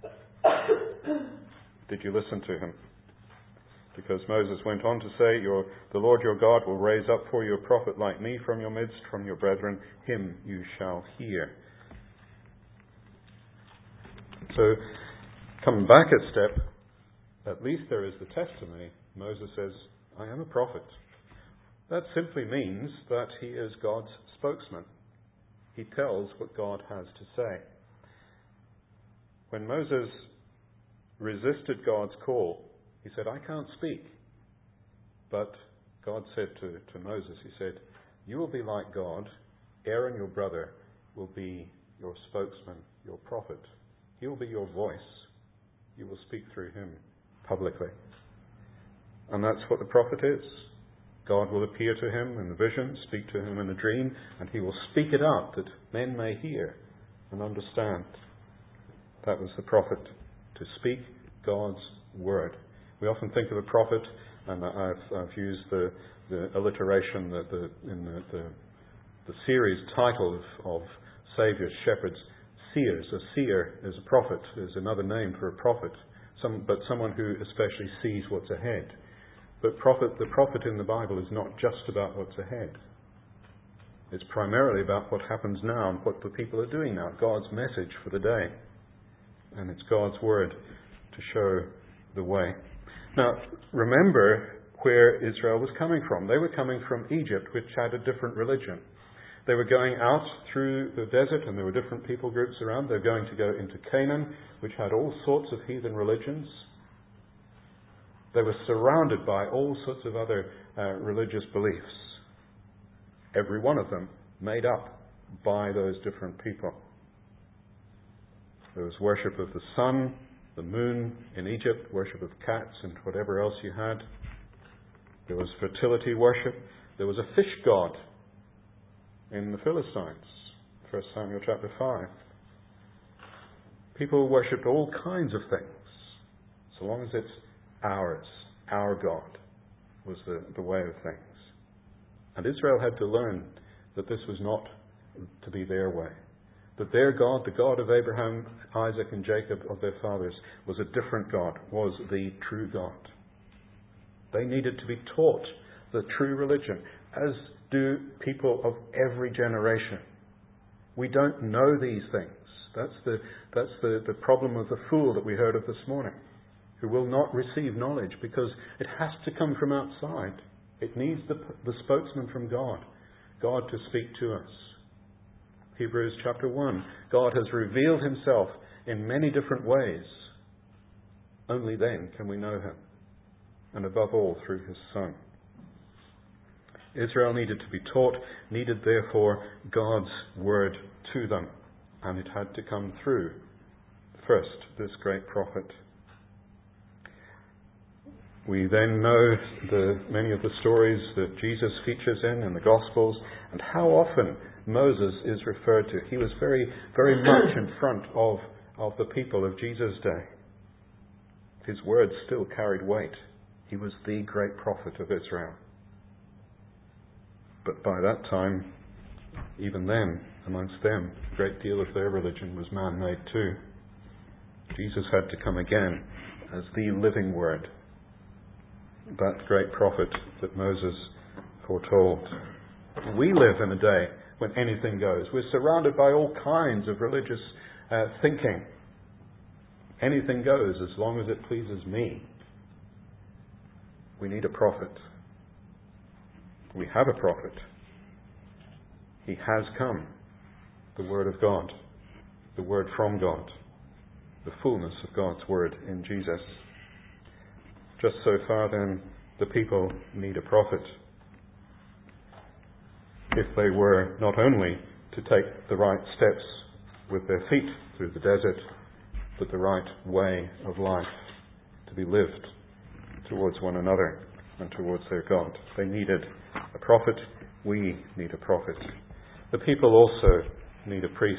Did you listen to him? Because Moses went on to say, your, the Lord your God will raise up for you a prophet like me from your midst, from your brethren. Him you shall hear. So, coming back a step, at least there is the testimony. Moses says, I am a prophet. That simply means that he is God's spokesman. He tells what God has to say. When Moses resisted God's call, he said, I can't speak. But God said to, to Moses, he said, you will be like God. Aaron, your brother, will be your spokesman, your prophet. He will be your voice. You will speak through him publicly. And that's what the prophet is. God will appear to him in the vision, speak to him in a dream, and he will speak it out that men may hear and understand. That was the prophet, to speak God's word. We often think of a prophet, and I've, I've used the, the alliteration that the, in the, the, the series title of, of Saviour's Shepherds, seers. A seer is a prophet, is another name for a prophet, some, but someone who especially sees what's ahead. But prophet, the prophet in the Bible is not just about what's ahead. It's primarily about what happens now and what the people are doing now, God's message for the day. And it's God's word to show the way. Now, remember where Israel was coming from. They were coming from Egypt, which had a different religion. They were going out through the desert, and there were different people groups around. They were going to go into Canaan, which had all sorts of heathen religions. They were surrounded by all sorts of other uh, religious beliefs. Every one of them made up by those different people. There was worship of the sun, the moon in Egypt, worship of cats and whatever else you had. There was fertility worship. There was a fish god in the Philistines, First Samuel chapter five. People worshipped all kinds of things, so long as it's ours, our God, was the, the way of things. And Israel had to learn that this was not to be their way. That their God, the God of Abraham, Isaac and Jacob, of their fathers, was a different God, was the true God. They needed to be taught the true religion, as do people of every generation. We don't know these things. That's the, that's the, the problem of the fool that we heard of this morning, who will not receive knowledge because it has to come from outside. It needs the, the spokesman from God, God to speak to us. Hebrews chapter one, God has revealed himself in many different ways. Only then can we know him, and above all through his Son. Israel needed to be taught, needed therefore God's word to them, and it had to come through first this great prophet. We then know the, many of the stories that Jesus features in in the Gospels, and how often Moses is referred to. He was very, very much in front of, of the people of Jesus' day. His words still carried weight. He was the great prophet of Israel. But by that time, even then, amongst them, a great deal of their religion was man-made too. Jesus had to come again as the living word, that great prophet that Moses foretold. We live in a day when anything goes. We're surrounded by all kinds of religious uh, thinking. Anything goes as long as it pleases me. We need a prophet. We have a prophet. He has come. The Word of God. The Word from God. The fullness of God's Word in Jesus. Just so far then, the people need a prophet. If they were not only to take the right steps with their feet through the desert, but the right way of life to be lived towards one another and towards their God. They needed a prophet. We need a prophet. The people also need a priest.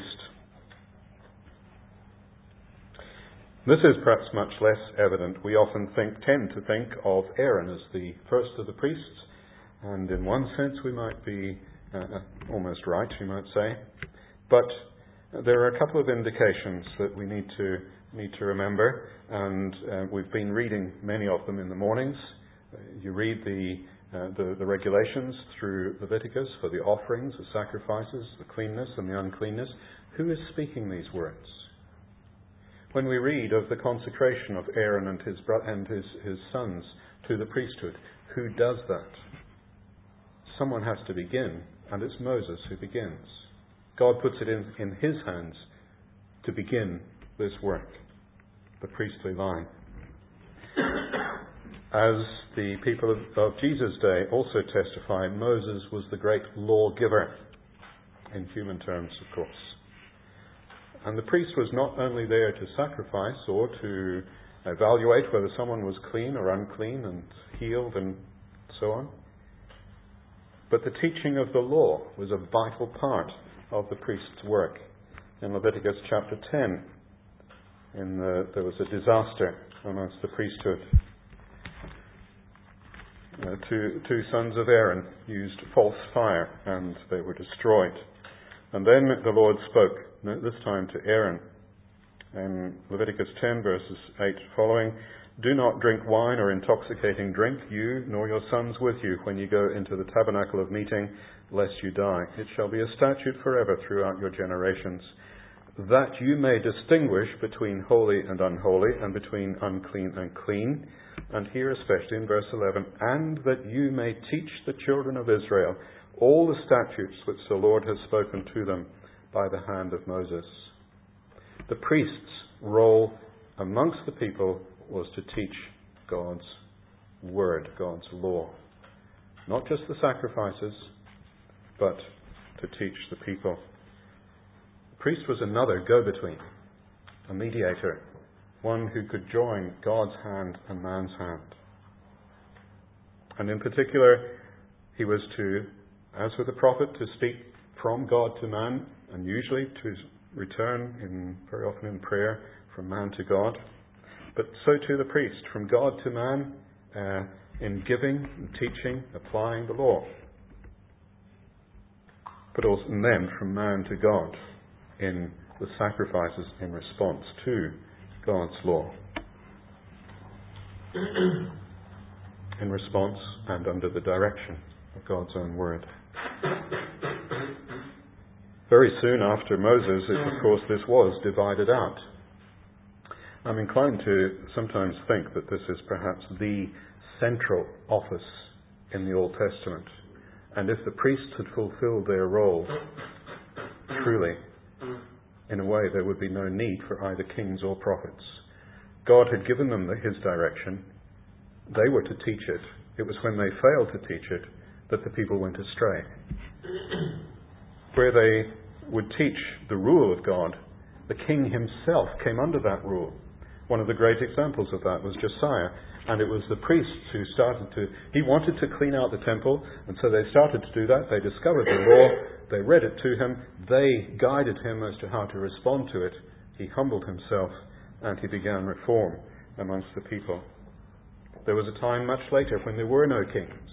This is perhaps much less evident. We often think, tend to think of Aaron as the first of the priests, and in one sense we might be uh, almost right, you might say. But there are a couple of indications that we need to need to remember, and uh, we've been reading many of them in the mornings. Uh, you read the, uh, the the regulations through Leviticus for the offerings, the sacrifices, the cleanness and the uncleanness. Who is speaking these words? When we read of the consecration of Aaron and his bro- and his, his sons to the priesthood, who does that? Someone has to begin, and it's Moses who begins. God puts it in, in his hands to begin this work, the priestly line. As the people of, of Jesus' day also testify, Moses was the great lawgiver, in human terms, of course. And the priest was not only there to sacrifice or to evaluate whether someone was clean or unclean and healed and so on, but the teaching of the law was a vital part of the priest's work. In Leviticus chapter ten, in the, there was a disaster amongst the priesthood. Uh, two, two sons of Aaron used false fire and they were destroyed. And then the Lord spoke, this time to Aaron, in Leviticus ten verses eight following, "Do not drink wine or intoxicating drink, you nor your sons with you, when you go into the tabernacle of meeting, lest you die. It shall be a statute forever throughout your generations, that you may distinguish between holy and unholy, and between unclean and clean." And here especially in verse eleven, "and that you may teach the children of Israel all the statutes which the Lord has spoken to them by the hand of Moses." The priest's role amongst the people was to teach God's word, God's law. Not just the sacrifices, but to teach the people. The priest was another go-between, a mediator, one who could join God's hand and man's hand. And in particular, he was to, as with the prophet, to speak from God to man, and usually to return, in, very often in prayer, from man to God. But so too the priest, from God to man, uh, in giving, and teaching, applying the law. But also, and then from man to God, in the sacrifices in response to God's law. In response and under the direction of God's own word. Very soon after Moses, it, of course, this was divided out. I'm inclined to sometimes think that this is perhaps the central office in the Old Testament. And if the priests had fulfilled their role truly, in a way there would be no need for either kings or prophets. God had given them his direction. They were to teach it. It was when they failed to teach it that the people went astray. Where they would teach the rule of God, the king himself came under that rule. One of the great examples of that was Josiah. And it was the priests who started to... He wanted to clean out the temple, and so they started to do that. They discovered the law. They read it to him. They guided him as to how to respond to it. He humbled himself, and he began reform amongst the people. There was a time much later when there were no kings.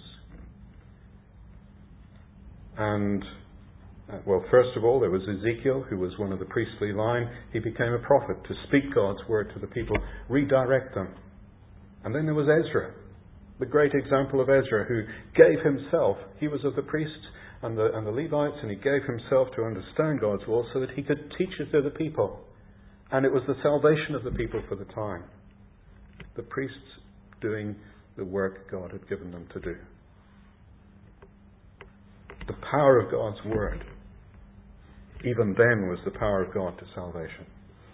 And, uh, well, first of all, there was Ezekiel, who was one of the priestly line. He became a prophet to speak God's word to the people, redirect them. And then there was Ezra, the great example of Ezra, who gave himself, he was of the priests and the, and the Levites, and he gave himself to understand God's law so that he could teach it to the people. And it was the salvation of the people for the time. The priests doing the work God had given them to do. The power of God's word, even then, was the power of God to salvation.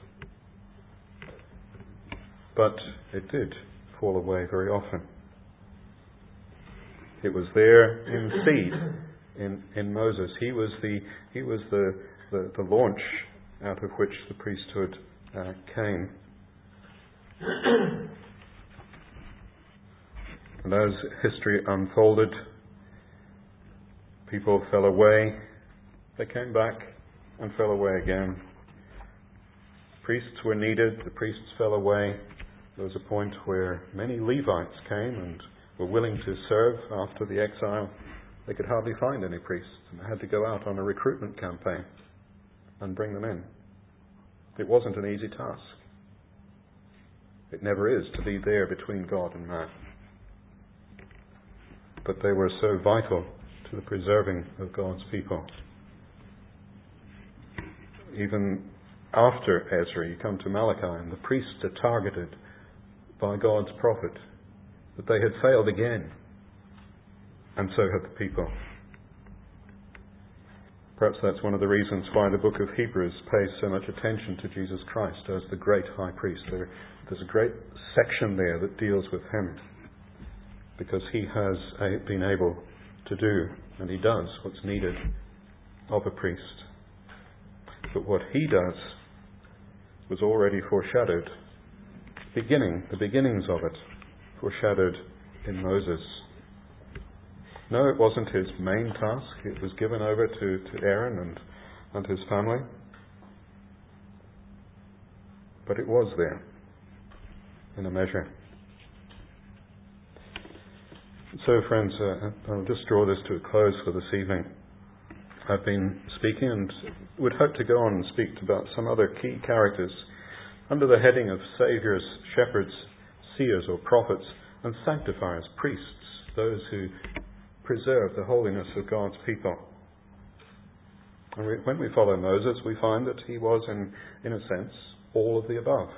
But it did fall away very often. It was there in seed in, in Moses. He was the he was the, the, the launch out of which the priesthood uh, came. And as history unfolded, people fell away. They came back and fell away again. Priests were needed. The priests fell away. There was a point where many Levites came and were willing to serve after the exile. They could hardly find any priests, and they had to go out on a recruitment campaign and bring them in. It wasn't an easy task. It never is to be there between God and man. But they were so vital to the preserving of God's people. Even after Ezra, you come to Malachi, and the priests are targeted by God's prophet, that they had failed again, and so had the people. Perhaps that's one of the reasons why the book of Hebrews pays so much attention to Jesus Christ as the great high priest. There, there's a great section there that deals with him. because he has a, been able to do, and he does, what's needed of a priest. But what he does was already foreshadowed, beginning, the beginnings of it, foreshadowed in Moses. No, it wasn't his main task. It was given over to, to Aaron and, and his family. But it was there, in a measure. So, friends, uh, I'll just draw this to a close for this evening. I've been speaking and would hope to go on and speak about some other key characters under the heading of Saviours, Shepherds, Seers or Prophets, and Sanctifiers, Priests, those who preserve the holiness of God's people. And we, when we follow Moses, we find that he was, in, in a sense, all of the above.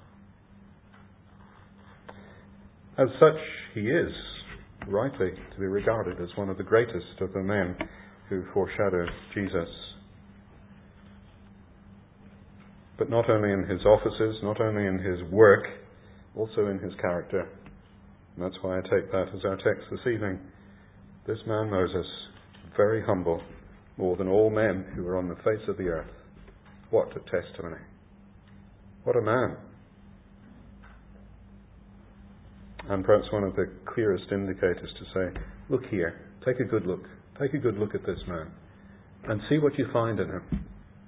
As such, he is rightly to be regarded as one of the greatest of the men who foreshadowed Jesus. But not only in his offices, not only in his work, also in his character. And that's why I take that as our text this evening. This man Moses, very humble, more than all men who were on the face of the earth. What a testimony. What a man. And perhaps one of the clearest indicators to say, look here, take a good look. Take a good look at this man and see what you find in him.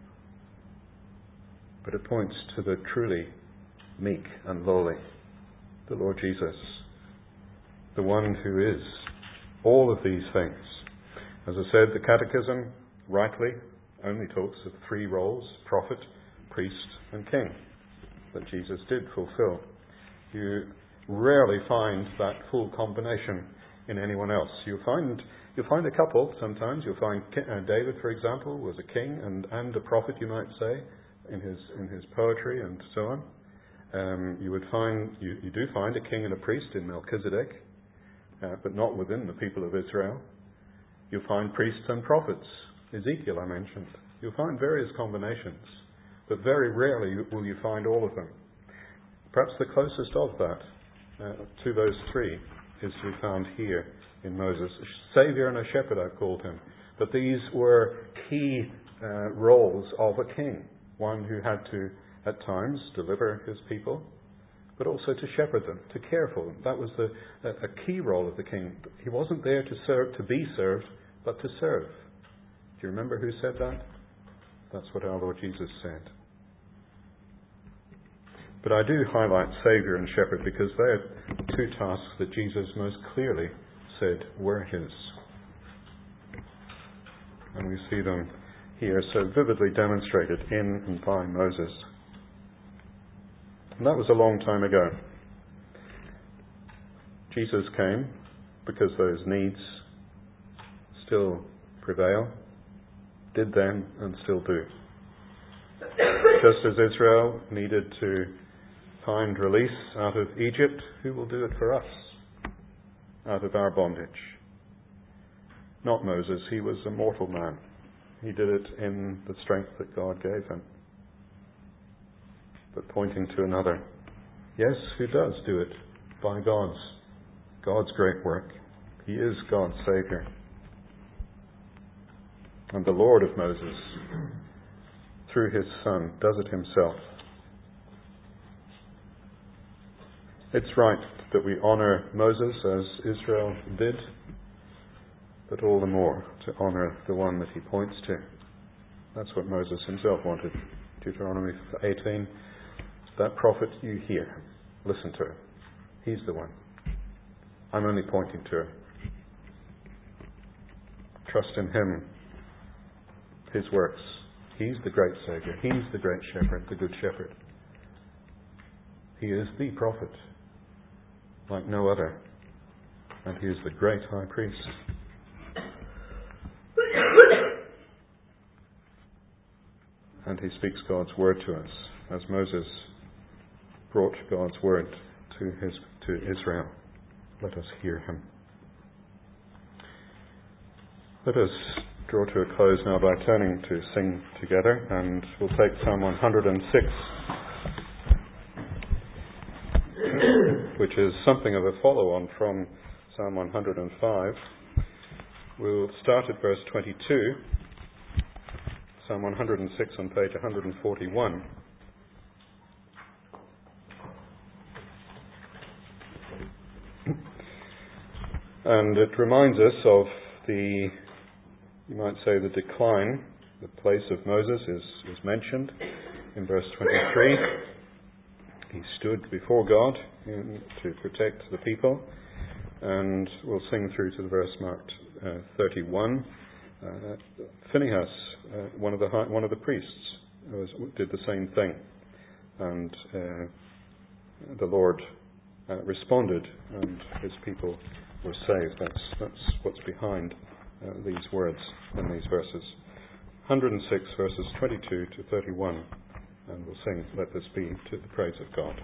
But it points to the truly meek and lowly, the Lord Jesus, the one who is all of these things. As I said, the Catechism rightly only talks of three roles, prophet, priest and king, that Jesus did fulfill. You rarely find that full combination in anyone else. You'll find you'll find a couple sometimes. You'll find uh, David, for example, was a king and, and a prophet, you might say, in his in his poetry and so on. Um, you would find you, you do find a king and a priest in Melchizedek, uh, but not within the people of Israel. You'll find priests and prophets. Ezekiel I mentioned. You'll find various combinations, but very rarely will you find all of them. Perhaps the closest of that uh, to those three is to be found here in Moses. A Saviour and a shepherd I've called him. But these were key uh, roles of a king. One who had to, at times, deliver his people, but also to shepherd them, to care for them. That was the, a, a key role of the king. He wasn't there to serve, to be served, but to serve. Do you remember who said that? That's what our Lord Jesus said. But I do highlight Saviour and Shepherd because they are two tasks that Jesus most clearly said were his. And we see them here so vividly demonstrated in and by Moses. And that was a long time ago. Jesus came because those needs still prevail, did then and still do. Just as Israel needed to find release out of Egypt, who will do it for us? Out of our bondage. Not Moses, he was a mortal man. He did it in the strength that God gave him. But pointing to another. Yes, who does do it? By God's, God's great work. He is God's Saviour. And the Lord of Moses, through his Son, does it himself. It's right that we honour Moses as Israel did, but all the more to honour the one that he points to. That's what Moses himself wanted. Deuteronomy eighteen. That prophet you hear, listen to him. He's the one. I'm only pointing to him. Trust in him, his works. He's the great Saviour. He's the great shepherd, the good shepherd. He is the prophet, like no other. And he is the great high priest. And he speaks God's word to us, as Moses brought God's word to his to Israel. Let us hear him. Let us draw to a close now by turning to sing together, and we'll take Psalm one hundred six, which is something of a follow-on from Psalm one hundred five. We'll start at verse twenty-two. Psalm one hundred six on page one hundred forty-one. And it reminds us of the, you might say, the decline. The place of Moses is, is mentioned in verse twenty-three. He stood before God in, to protect the people. And we'll sing through to the verse marked uh, thirty-one. Uh, Phinehas, uh, one of the one of the priests, was, did the same thing, and uh, the Lord uh, responded, and His people were saved. That's that's what's behind uh, these words in these verses. one hundred six verses twenty-two to thirty-one, and we'll sing "Let This Be" to the praise of God.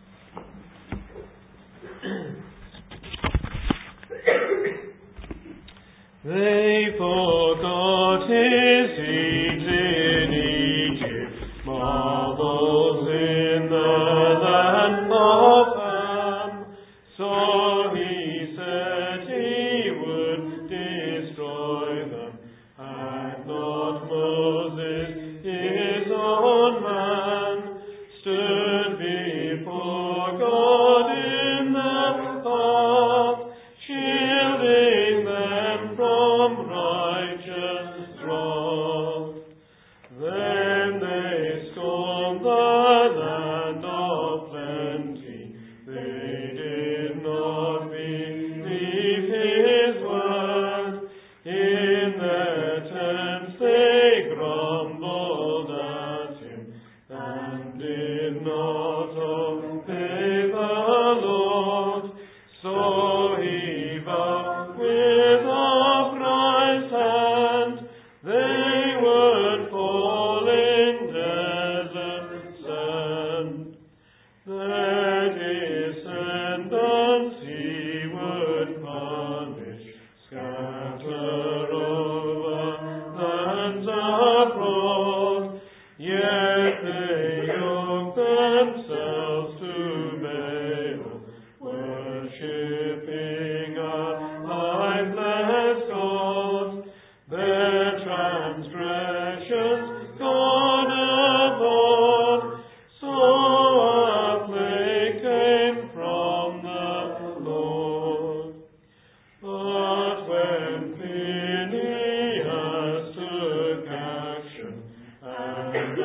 They forgot His deeds in Egypt, marvels in the land of Ham. So He said He would destroy them, had not Moses, His own man, stood before God in the path, shielding them from righteous wrath. Then they scorned the land of plenty. They did not believe His word. In their tents they grumbled at Him, and did not obey the Lord. So He vowed with upright hand, they would fall in desert sand. Their descendants He would punish, scatter over lands abroad. Yet they yoked themselves to Baal, worshipping a lifeless God. Their transgressions gone abroad, so a plague came from the Lord. But when Phinehas took action, and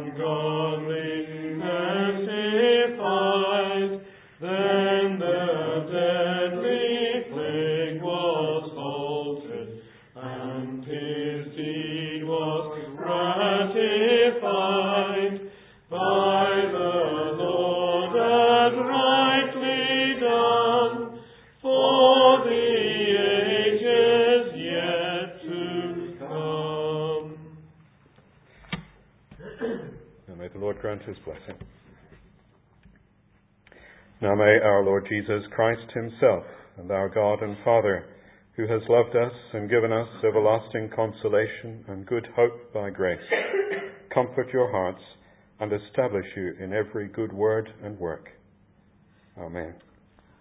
ungodliness defied, then the deadly plague was halted, and his deed was ratified by the Lord as rightly done for the ages yet to come. And may the Lord grant His blessing. Now may our Lord Jesus Christ Himself, and our God and Father, who has loved us and given us everlasting consolation and good hope by grace, comfort your hearts and establish you in every good word and work. Amen.